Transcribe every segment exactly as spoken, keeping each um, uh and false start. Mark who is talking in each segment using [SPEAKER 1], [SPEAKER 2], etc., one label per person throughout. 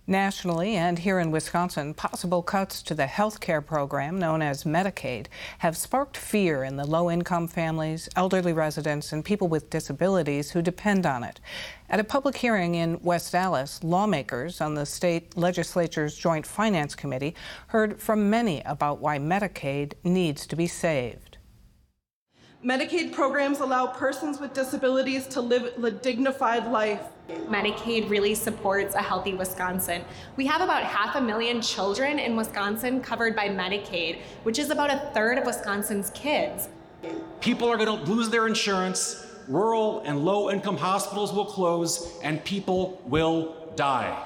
[SPEAKER 1] Nationally and here in Wisconsin, possible cuts to the health care program known as Medicaid have sparked fear in the low-income families, elderly residents, and people with disabilities who depend on it. At a public hearing in West Allis, lawmakers on the state legislature's Joint Finance Committee heard from many about why Medicaid needs to be saved.
[SPEAKER 2] Medicaid programs allow persons with disabilities to live a dignified life.
[SPEAKER 3] Medicaid really supports a healthy Wisconsin. We have about half a million children in Wisconsin covered by Medicaid, which is about a third of Wisconsin's kids.
[SPEAKER 4] People are going to lose their insurance, rural and low-income hospitals will close, and people will die.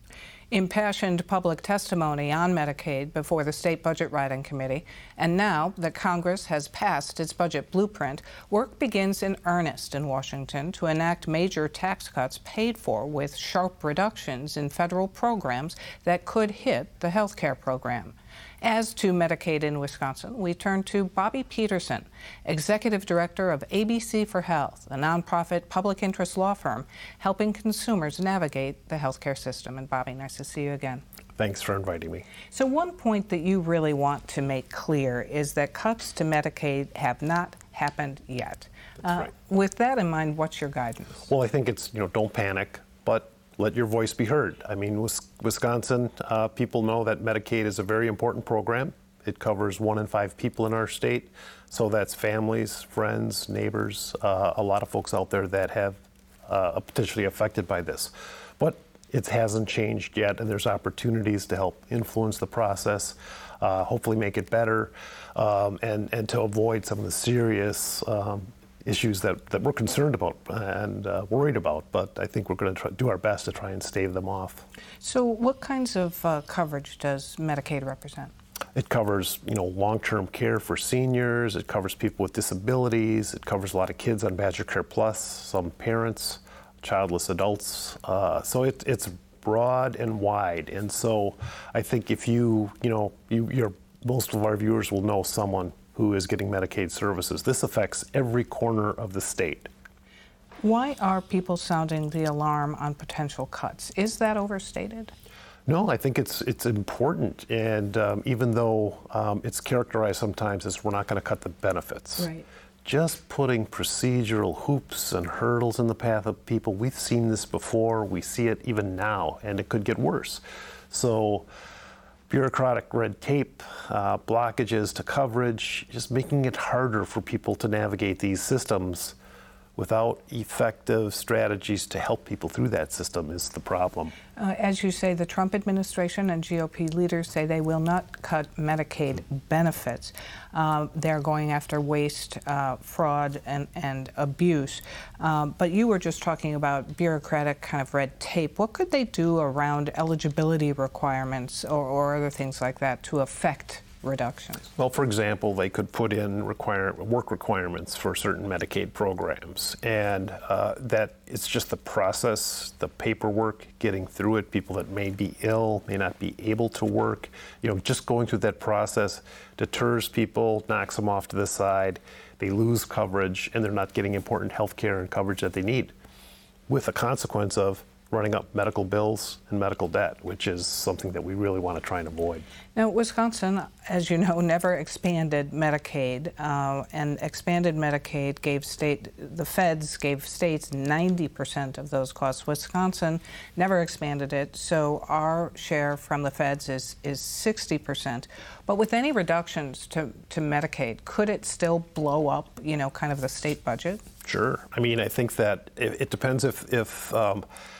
[SPEAKER 1] Impassioned public testimony on Medicaid before the State Budget Writing Committee, and now that Congress has passed its budget blueprint, work begins in earnest in Washington to enact major tax cuts paid for with sharp reductions in federal programs that could hit the health care program. As to Medicaid in Wisconsin, we turn to Bobby Peterson, Executive Director of A B C for Health, a nonprofit public interest law firm helping consumers navigate the healthcare system. And Bobby, nice to see you again.
[SPEAKER 5] Thanks for inviting me.
[SPEAKER 1] So one point that you really want to make clear is that cuts to Medicaid have not happened yet.
[SPEAKER 5] That's
[SPEAKER 1] uh,
[SPEAKER 5] right.
[SPEAKER 1] With that in mind, what's your guidance?
[SPEAKER 5] Well, I think it's, you know, don't panic, but let your voice be heard. I mean, Wisconsin uh, people know that Medicaid is a very important program. It covers one in five people in our state. So that's families, friends, neighbors, uh, a lot of folks out there that have uh, potentially affected by this. But it hasn't changed yet, and there's opportunities to help influence the process, uh, hopefully make it better, um, and, and to avoid some of the serious um, issues that, that we're concerned about and uh, worried about, but I think we're going to do our best to try and stave them off.
[SPEAKER 1] So what kinds of uh, coverage does Medicaid represent?
[SPEAKER 5] It covers, you know, long-term care for seniors, it covers people with disabilities, it covers a lot of kids on Badger Care Plus, some parents, childless adults, uh, so it, it's broad and wide, and so I think if you, you know, you, you're, most of our viewers will know someone who is getting Medicaid services. This affects every corner of the state.
[SPEAKER 1] Why are people sounding the alarm on potential cuts? Is that overstated?
[SPEAKER 5] No, I think it's it's important, and um, even though um, it's characterized sometimes as we're not going to cut the benefits,
[SPEAKER 1] right.
[SPEAKER 5] Just putting procedural hoops and hurdles in the path of people, we've seen this before, we see it even now, and it could get worse. So bureaucratic red tape, uh, blockages to coverage, just making it harder for people to navigate these systems without effective strategies to help people through that system is the problem.
[SPEAKER 1] Uh, as you say, the Trump administration and G O P leaders say they will not cut Medicaid benefits. Uh, they're going after waste, uh, fraud, and, and abuse. Um, but you were just talking about bureaucratic kind of red tape. What could they do around eligibility requirements or, or other things like that to affect reductions?
[SPEAKER 5] Well, for example, they could put in require, work requirements for certain Medicaid programs, and uh, that it's just the process, the paperwork, getting through it, people that may be ill, may not be able to work, you know, just going through that process deters people, knocks them off to the side, they lose coverage, and they're not getting important health care and coverage that they need, with the consequence of running up medical bills and medical debt, which is something that we really want to try and avoid.
[SPEAKER 1] Now, Wisconsin, as you know, never expanded Medicaid, uh, and expanded Medicaid gave state, the feds gave states ninety percent of those costs. Wisconsin never expanded it, so our share from the feds is, is sixty percent. But with any reductions to, to Medicaid, could it still blow up, you know, kind of the state budget?
[SPEAKER 5] Sure. I mean, I think that it, it depends if, if um,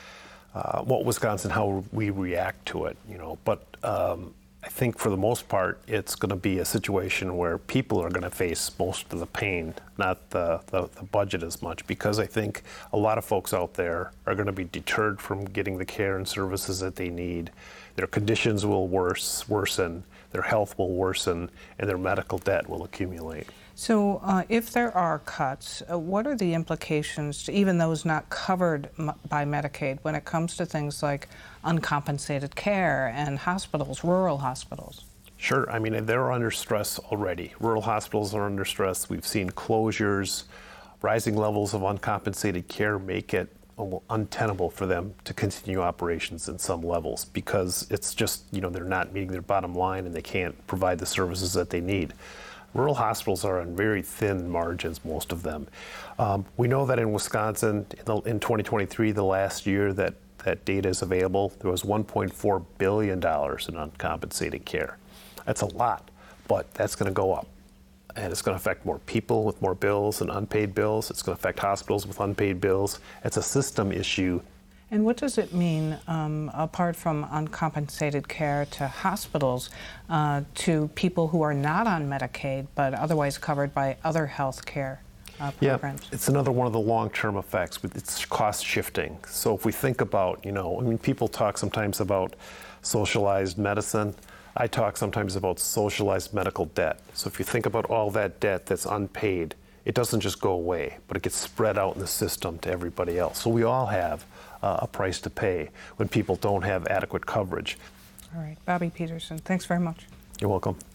[SPEAKER 5] Uh, what Wisconsin, how we react to it, you know. But um, I think for the most part, it's going to be a situation where people are going to face most of the pain, not the, the, the budget as much, because I think a lot of folks out there are going to be deterred from getting the care and services that they need. Their conditions will worse, worsen, their health will worsen, and their medical debt will accumulate.
[SPEAKER 1] So uh, if there are cuts, uh, what are the implications to even those not covered m- by Medicaid when it comes to things like uncompensated care and hospitals, rural hospitals?
[SPEAKER 5] Sure. I mean, they're under stress already. Rural hospitals are under stress. We've seen closures. Rising levels of uncompensated care make it almost untenable for them to continue operations in some levels because it's just, you know, they're not meeting their bottom line and they can't provide the services that they need. Rural hospitals are on very thin margins, most of them. Um, we know that in Wisconsin, in, the, in twenty twenty-three, the last year that that data is available, there was one point four billion dollars in uncompensated care. That's a lot, but that's going to go up. And it's going to affect more people with more bills and unpaid bills. It's going to affect hospitals with unpaid bills. It's a system issue.
[SPEAKER 1] And what does it mean, um, apart from uncompensated care, to hospitals, uh, to people who are not on Medicaid but otherwise covered by other health care uh, programs?
[SPEAKER 5] Yeah, it's another one of the long-term effects. It's cost shifting. So if we think about, you know, I mean, people talk sometimes about socialized medicine. I talk sometimes about socialized medical debt. So if you think about all that debt that's unpaid, it doesn't just go away, but it gets spread out in the system to everybody else. So we all have uh, a price to pay when people don't have adequate coverage.
[SPEAKER 1] All right, Bobby Peterson, thanks very much.
[SPEAKER 5] You're welcome.